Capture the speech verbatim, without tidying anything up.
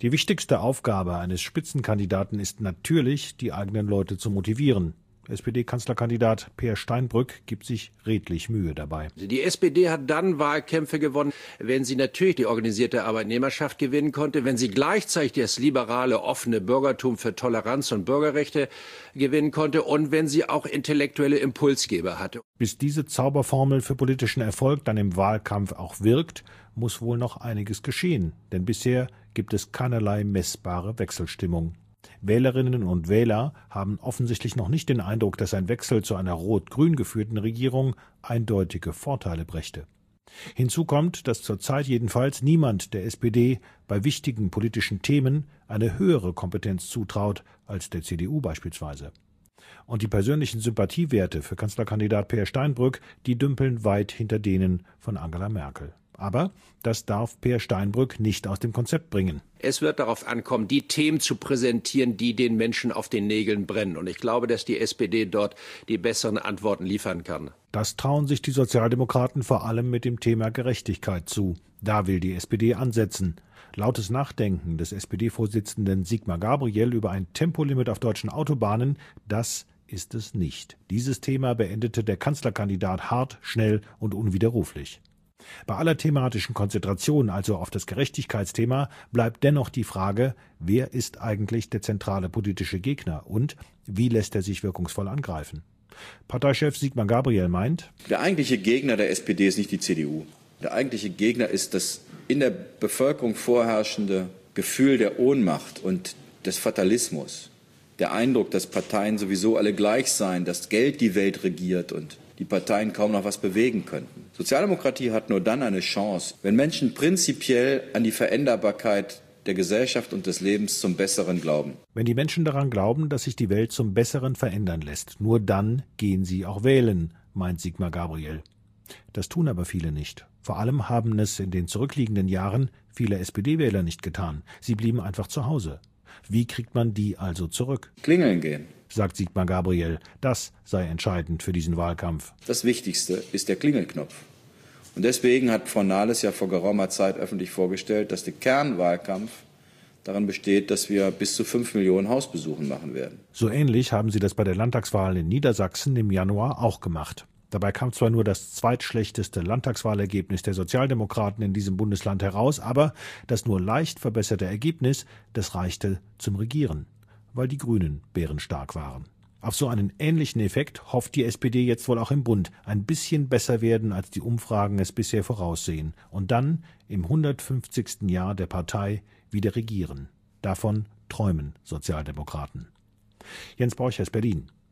Die wichtigste Aufgabe eines Spitzenkandidaten ist natürlich, die eigenen Leute zu motivieren. S P D-Kanzlerkandidat Peer Steinbrück gibt sich redlich Mühe dabei. Die S P D hat dann Wahlkämpfe gewonnen, wenn sie natürlich die organisierte Arbeitnehmerschaft gewinnen konnte, wenn sie gleichzeitig das liberale, offene Bürgertum für Toleranz und Bürgerrechte gewinnen konnte und wenn sie auch intellektuelle Impulsgeber hatte. Bis diese Zauberformel für politischen Erfolg dann im Wahlkampf auch wirkt, muss wohl noch einiges geschehen. Denn bisher gibt es keinerlei messbare Wechselstimmung. Wählerinnen und Wähler haben offensichtlich noch nicht den Eindruck, dass ein Wechsel zu einer rot-grün geführten Regierung eindeutige Vorteile brächte. Hinzu kommt, dass zurzeit jedenfalls niemand der S P D bei wichtigen politischen Themen eine höhere Kompetenz zutraut als der C D U beispielsweise. Und die persönlichen Sympathiewerte für Kanzlerkandidat Peer Steinbrück, die dümpeln weit hinter denen von Angela Merkel. Aber das darf Peer Steinbrück nicht aus dem Konzept bringen. Es wird darauf ankommen, die Themen zu präsentieren, die den Menschen auf den Nägeln brennen. Und ich glaube, dass die S P D dort die besseren Antworten liefern kann. Das trauen sich die Sozialdemokraten vor allem mit dem Thema Gerechtigkeit zu. Da will die S P D ansetzen. Lautes Nachdenken des S P D-Vorsitzenden Sigmar Gabriel über ein Tempolimit auf deutschen Autobahnen, das ist es nicht. Dieses Thema beendete der Kanzlerkandidat hart, schnell und unwiderruflich. Bei aller thematischen Konzentration, also auf das Gerechtigkeitsthema, bleibt dennoch die Frage, wer ist eigentlich der zentrale politische Gegner und wie lässt er sich wirkungsvoll angreifen? Parteichef Sigmar Gabriel meint, der eigentliche Gegner der S P D ist nicht die C D U. Der eigentliche Gegner ist das in der Bevölkerung vorherrschende Gefühl der Ohnmacht und des Fatalismus. Der Eindruck, dass Parteien sowieso alle gleich seien, dass Geld die Welt regiert und die Parteien kaum noch was bewegen könnten. Sozialdemokratie hat nur dann eine Chance, wenn Menschen prinzipiell an die Veränderbarkeit der Gesellschaft und des Lebens zum Besseren glauben. Wenn die Menschen daran glauben, dass sich die Welt zum Besseren verändern lässt, nur dann gehen sie auch wählen, meint Sigmar Gabriel. Das tun aber viele nicht. Vor allem haben es in den zurückliegenden Jahren viele S P D-Wähler nicht getan. Sie blieben einfach zu Hause. Wie kriegt man die also zurück? Klingeln gehen, sagt Sigmar Gabriel. Das sei entscheidend für diesen Wahlkampf. Das Wichtigste ist der Klingelknopf. Und deswegen hat Frau Nahles ja vor geraumer Zeit öffentlich vorgestellt, dass der Kernwahlkampf darin besteht, dass wir bis zu fünf Millionen Hausbesuchen machen werden. So ähnlich haben sie das bei der Landtagswahl in Niedersachsen im Januar auch gemacht. Dabei kam zwar nur das zweitschlechteste Landtagswahlergebnis der Sozialdemokraten in diesem Bundesland heraus, aber das nur leicht verbesserte Ergebnis, das reichte zum Regieren, weil die Grünen bärenstark waren. Auf so einen ähnlichen Effekt hofft die S P D jetzt wohl auch im Bund, ein bisschen besser werden, als die Umfragen es bisher voraussehen, und dann im hundertfünfzigsten Jahr der Partei wieder regieren. Davon träumen Sozialdemokraten. Jens Borchers, Berlin.